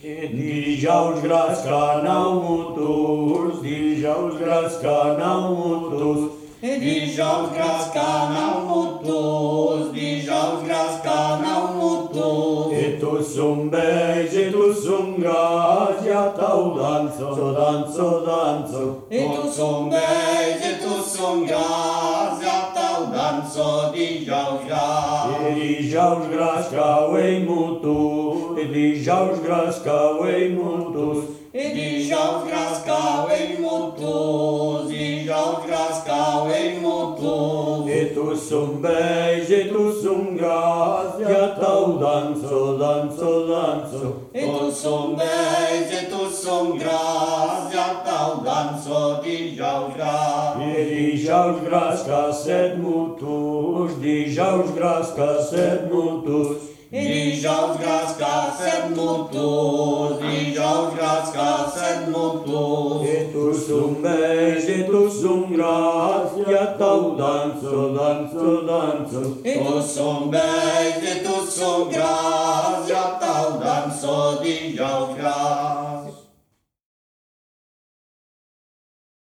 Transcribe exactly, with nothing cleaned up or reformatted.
Dijous gras que anau motos, dijous gras que anau motos, Dijous gras que anau motos, dijous gras que anau motos. E tu som vells, e tu som gras, ja tau danzo, danzo, danzo. E tu som vells, e tu som gras, ja tau danzo dijous gras. E dijous gras que auei motos, e dijous gras que auei motos, E dijous gras que auei motos, dijous gras que auei motos. e tu som vells, e tu som gras, ja tau danzo, danzo, danzo. E tu som vells, e tu som gras, ja tau danzo dijous gras. E dijous gras que set motos, dijous gras que set motos, E dijous gras que set motos, dijous gras que set motos. e tu som vells, e tu som gras, ja tau danzo, danzo, danzo. E tu som vells, e tu som gras, ja tau danzo dijous gras.